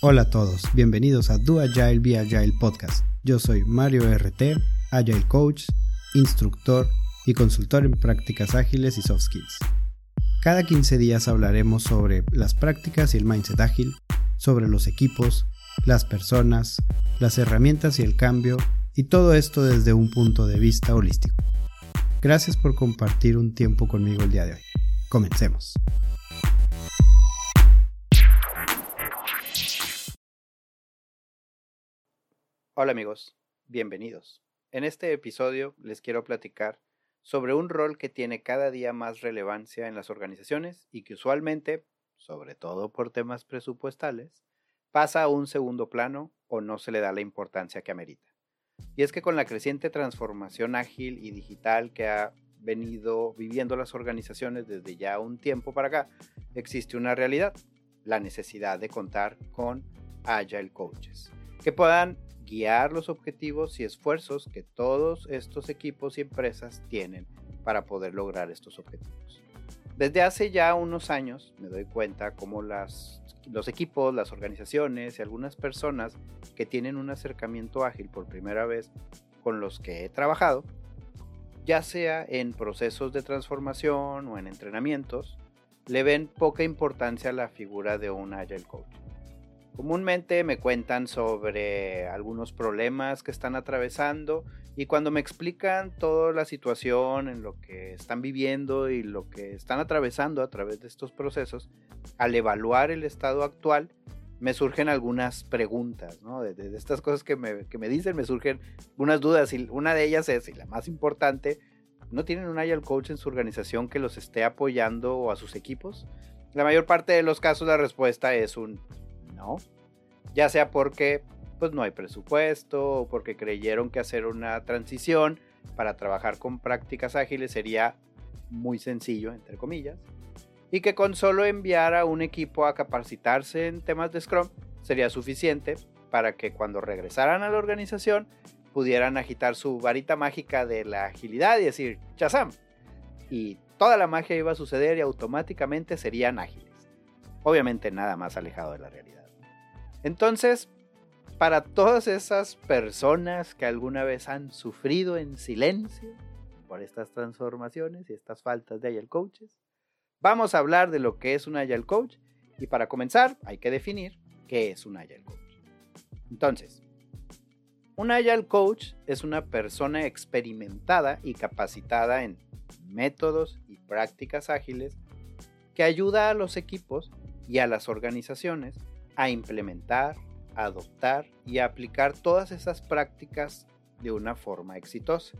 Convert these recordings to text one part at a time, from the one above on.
Hola a todos, bienvenidos a Do Agile Be Agile Podcast. Yo soy Mario RT, Agile Coach, instructor y consultor en prácticas ágiles y soft skills. Cada 15 días hablaremos sobre las prácticas y el mindset ágil, sobre los equipos, las personas, las herramientas y el cambio, y todo esto desde un punto de vista holístico. Gracias por compartir un tiempo conmigo el día de hoy. Comencemos. Hola amigos, bienvenidos. En este episodio les quiero platicar sobre un rol que tiene cada día más relevancia en las organizaciones y que usualmente, sobre todo por temas presupuestales, pasa a un segundo plano o no se le da la importancia que amerita. Y es que con la creciente transformación ágil y digital que ha venido viviendo las organizaciones desde ya un tiempo para acá, existe una realidad, la necesidad de contar con Agile Coaches, que puedan guiar los objetivos y esfuerzos que todos estos equipos y empresas tienen para poder lograr estos objetivos. Desde hace ya unos años me doy cuenta cómo los equipos, las organizaciones y algunas personas que tienen un acercamiento ágil por primera vez con los que he trabajado, ya sea en procesos de transformación o en entrenamientos, le ven poca importancia a la figura de un Agile Coach. Comúnmente me cuentan sobre algunos problemas que están atravesando y cuando me explican toda la situación en lo que están viviendo y lo que están atravesando a través de estos procesos, al evaluar el estado actual, me surgen algunas preguntas, ¿no? De estas cosas que me dicen, me surgen unas dudas y una de ellas es, y la más importante, ¿no tienen un Agile Coach en su organización que los esté apoyando o a sus equipos? La mayor parte de los casos la respuesta es un no, ya sea porque pues no hay presupuesto o porque creyeron que hacer una transición para trabajar con prácticas ágiles sería muy sencillo, entre comillas, y que con solo enviar a un equipo a capacitarse en temas de Scrum sería suficiente para que cuando regresaran a la organización pudieran agitar su varita mágica de la agilidad y decir ¡Shazam! Y toda la magia iba a suceder y automáticamente serían ágiles. Obviamente nada más alejado de la realidad. Entonces, para todas esas personas que alguna vez han sufrido en silencio por estas transformaciones y estas faltas de Agile Coaches, vamos a hablar de lo que es un Agile Coach y para comenzar hay que definir qué es un Agile Coach. Entonces, un Agile Coach es una persona experimentada y capacitada en métodos y prácticas ágiles que ayuda a los equipos y a las organizaciones a implementar, adoptar y aplicar todas esas prácticas de una forma exitosa.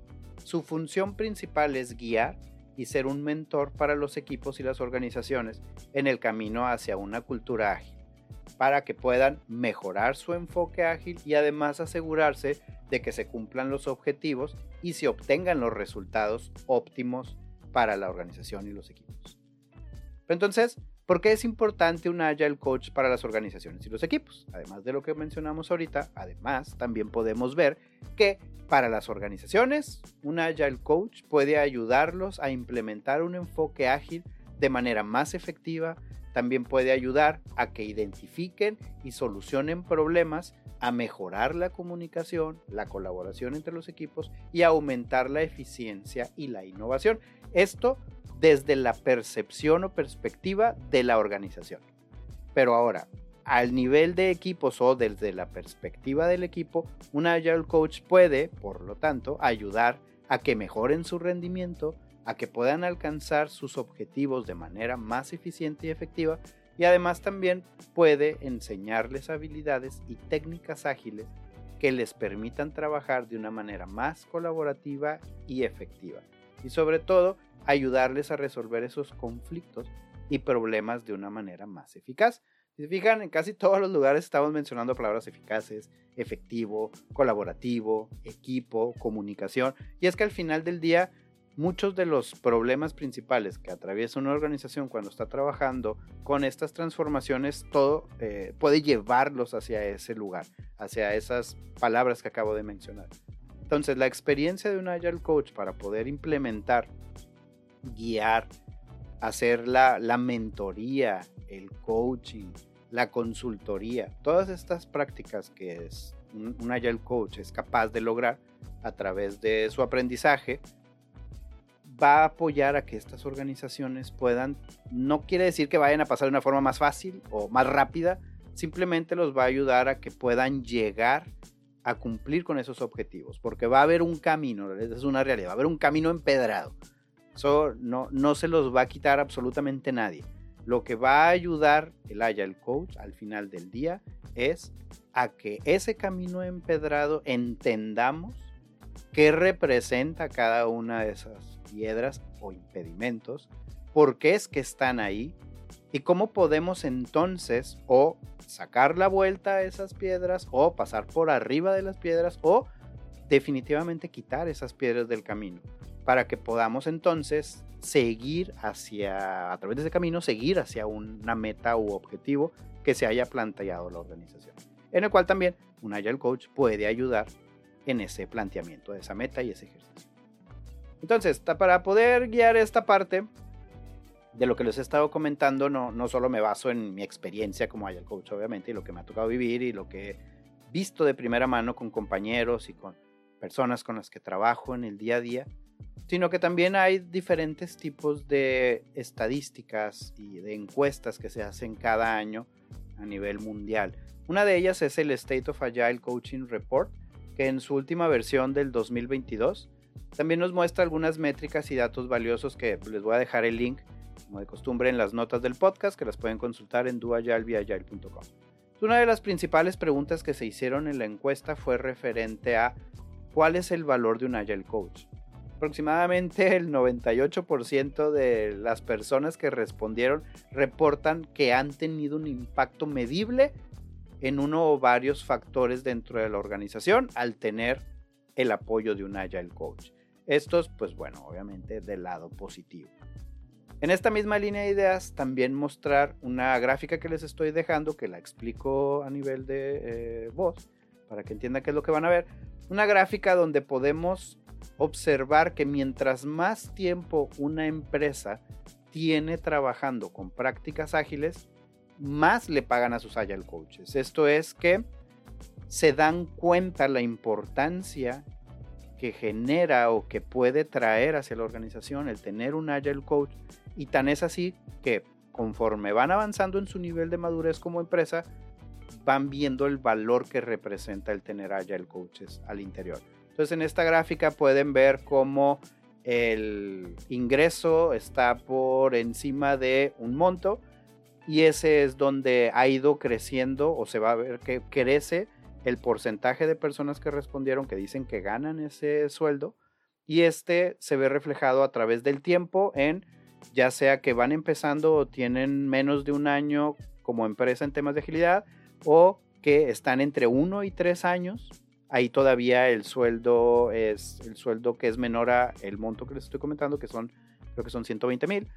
Su función principal es guiar y ser un mentor para los equipos y las organizaciones en el camino hacia una cultura ágil, para que puedan mejorar su enfoque ágil y además asegurarse de que se cumplan los objetivos y se obtengan los resultados óptimos para la organización y los equipos. Entonces, ¿por qué es importante un Agile Coach para las organizaciones y los equipos? Además de lo que mencionamos ahorita, también podemos ver que para las organizaciones, un Agile Coach puede ayudarlos a implementar un enfoque ágil de manera más efectiva. También puede ayudar a que identifiquen y solucionen problemas, a mejorar la comunicación, la colaboración entre los equipos y a aumentar la eficiencia y la innovación. Esto desde la percepción o perspectiva de la organización. Pero ahora, al nivel de equipos o desde la perspectiva del equipo, un Agile Coach puede, por lo tanto, ayudar a que mejoren su rendimiento, a que puedan alcanzar sus objetivos de manera más eficiente y efectiva, y además también puede enseñarles habilidades y técnicas ágiles que les permitan trabajar de una manera más colaborativa y efectiva. Y sobre todo, ayudarles a resolver esos conflictos y problemas de una manera más eficaz. Si se fijan, en casi todos los lugares estamos mencionando palabras eficaces, efectivo, colaborativo, equipo, comunicación. Y es que al final del día, muchos de los problemas principales que atraviesa una organización cuando está trabajando con estas transformaciones, todo puede llevarlos hacia ese lugar, hacia esas palabras que acabo de mencionar. Entonces, la experiencia de un Agile Coach para poder implementar, guiar, hacer la mentoría, el coaching, la consultoría, todas estas prácticas que un Agile Coach es capaz de lograr a través de su aprendizaje, va a apoyar a que estas organizaciones puedan, no quiere decir que vayan a pasar de una forma más fácil o más rápida, simplemente los va a ayudar a que puedan llegar a cumplir con esos objetivos, porque va a haber un camino, es una realidad, va a haber un camino empedrado. Eso no se los va a quitar absolutamente nadie. Lo que va a ayudar el Agile Coach al final del día es a que ese camino empedrado entendamos qué representa cada una de esas piedras o impedimentos, por qué es que están ahí y cómo podemos entonces o sacar la vuelta a esas piedras o pasar por arriba de las piedras o definitivamente quitar esas piedras del camino para que podamos entonces seguir a través de ese camino, seguir hacia una meta u objetivo que se haya planteado la organización, en el cual también un Agile Coach puede ayudar en ese planteamiento de esa meta y ese ejercicio. Entonces, para poder guiar esta parte de lo que les he estado comentando, no solo me baso en mi experiencia como Agile Coach, obviamente, y lo que me ha tocado vivir y lo que he visto de primera mano con compañeros y con personas con las que trabajo en el día a día, sino que también hay diferentes tipos de estadísticas y de encuestas que se hacen cada año a nivel mundial. Una de ellas es el State of Agile Coaching Report, que en su última versión del 2022 también nos muestra algunas métricas y datos valiosos que les voy a dejar el link, como de costumbre, en las notas del podcast, que las pueden consultar en doagilebyagile.com. Una de las principales preguntas que se hicieron en la encuesta fue referente a ¿cuál es el valor de un Agile Coach? Aproximadamente el 98% de las personas que respondieron reportan que han tenido un impacto medible en uno o varios factores dentro de la organización al tener el apoyo de un Agile Coach. Estos, pues bueno, obviamente del lado positivo. En esta misma línea de ideas, también mostrar una gráfica que les estoy dejando, que la explico a nivel de voz, para que entiendan qué es lo que van a ver. Una gráfica donde podemos observar que mientras más tiempo una empresa tiene trabajando con prácticas ágiles, más le pagan a sus Agile Coaches. Esto es que se dan cuenta la importancia que genera o que puede traer hacia la organización el tener un Agile Coach, y tan es así que conforme van avanzando en su nivel de madurez como empresa, van viendo el valor que representa el tener Agile Coaches al interior. Entonces, en esta gráfica pueden ver cómo el ingreso está por encima de un monto, y ese es donde ha ido creciendo, o se va a ver que crece el porcentaje de personas que respondieron que dicen que ganan ese sueldo, y este se ve reflejado a través del tiempo en ya sea que van empezando o tienen menos de un año como empresa en temas de agilidad, o que están entre 1 y 3 años. Ahí todavía el sueldo es el sueldo que es menor a el monto que les estoy comentando, que son, creo que son $120,000.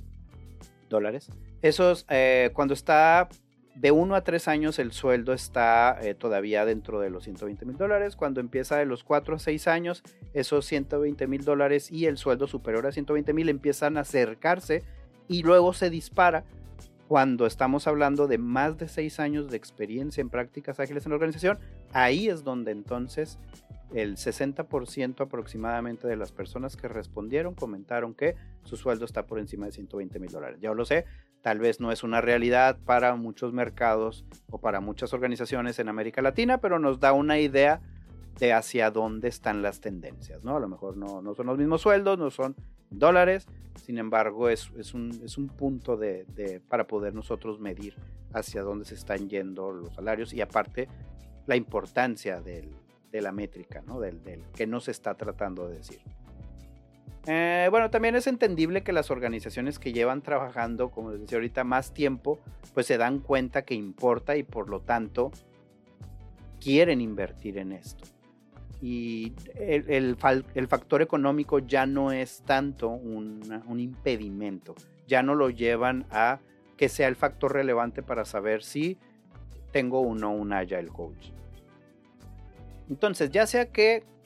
Esos, cuando está de 1 a 3 años, el sueldo está todavía dentro de los $120,000. Cuando empieza de los 4 a 6 años, esos $120,000 y el sueldo superior a $120,000 empiezan a acercarse, y luego se dispara cuando estamos hablando de más de 6 años de experiencia en prácticas ágiles en la organización. Ahí es donde entonces el 60% aproximadamente de las personas que respondieron comentaron que su sueldo está por encima de $120,000. Ya lo sé, tal vez no es una realidad para muchos mercados o para muchas organizaciones en América Latina, pero nos da una idea de hacia dónde están las tendencias, ¿no? A lo mejor no son los mismos sueldos, no son dólares, sin embargo es un punto para poder nosotros medir hacia dónde se están yendo los salarios, y aparte la importancia de la métrica, ¿no? del que nos está tratando de decir. Bueno, también es entendible que las organizaciones que llevan trabajando, como les decía ahorita, más tiempo, pues se dan cuenta que importa y por lo tanto quieren invertir en esto. Y el factor económico ya no es tanto un impedimento, ya no lo llevan a que sea el factor relevante para saber si tengo o no un Agile Coach. Entonces, ya sea que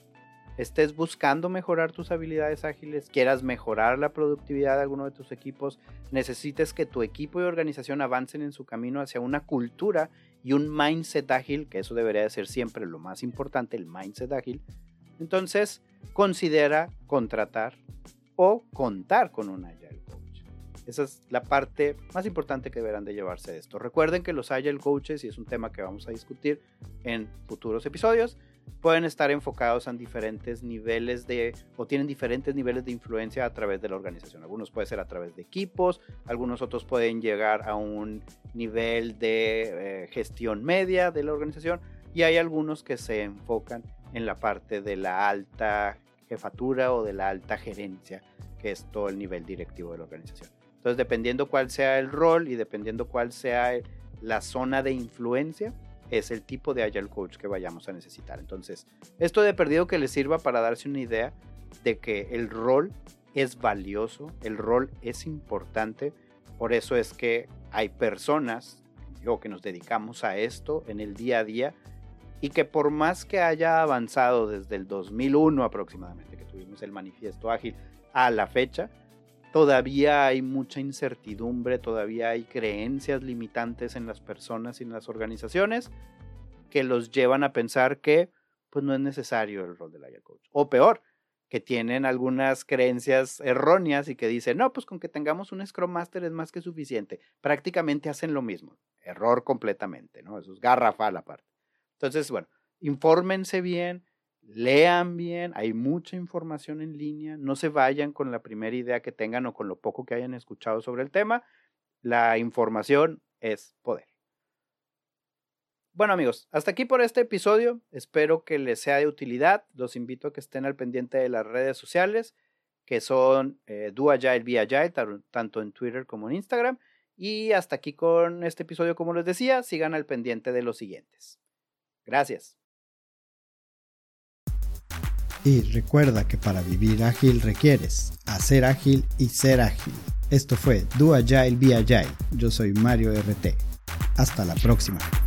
estés buscando mejorar tus habilidades ágiles, quieras mejorar la productividad de alguno de tus equipos, necesites que tu equipo y organización avancen en su camino hacia una cultura y un mindset ágil, que eso debería de ser siempre lo más importante, el mindset ágil, entonces considera contratar o contar con un Agile Coach. Esa es la parte más importante que deberán de llevarse de esto. Recuerden que los Agile Coaches, y es un tema que vamos a discutir en futuros episodios, pueden estar enfocados en diferentes niveles o tienen diferentes niveles de influencia a través de la organización. Algunos pueden ser a través de equipos, algunos otros pueden llegar a un nivel de gestión media de la organización, y hay algunos que se enfocan en la parte de la alta jefatura o de la alta gerencia, que es todo el nivel directivo de la organización. Entonces, dependiendo cuál sea el rol y dependiendo cuál sea la zona de influencia, es el tipo de Agile Coach que vayamos a necesitar. Entonces, esto de perdido que les sirva para darse una idea de que el rol es valioso, el rol es importante. Por eso es que hay personas, que nos dedicamos a esto en el día a día, y que por más que haya avanzado desde el 2001 aproximadamente, que tuvimos el manifiesto ágil, a la fecha, todavía hay mucha incertidumbre, todavía hay creencias limitantes en las personas y en las organizaciones que los llevan a pensar que pues no es necesario el rol del Agile Coach. O peor, que tienen algunas creencias erróneas y que dicen, no, pues con que tengamos un Scrum Master es más que suficiente. Prácticamente hacen lo mismo. Error completamente, ¿no? Eso es garrafal aparte. Entonces, bueno, infórmense bien, lean bien, hay mucha información en línea, no se vayan con la primera idea que tengan o con lo poco que hayan escuchado sobre el tema. La información es poder. Bueno amigos, hasta aquí por este episodio, espero que les sea de utilidad. Los invito a que estén al pendiente de las redes sociales, que son Do Agile, Be Agile, tanto en Twitter como en Instagram. Y hasta aquí con este episodio, como les decía, sigan al pendiente de los siguientes. Gracias. Y recuerda que para vivir ágil requieres hacer ágil y ser ágil. Esto fue Do Agile, Be Agile. Yo soy Mario RT. Hasta la próxima.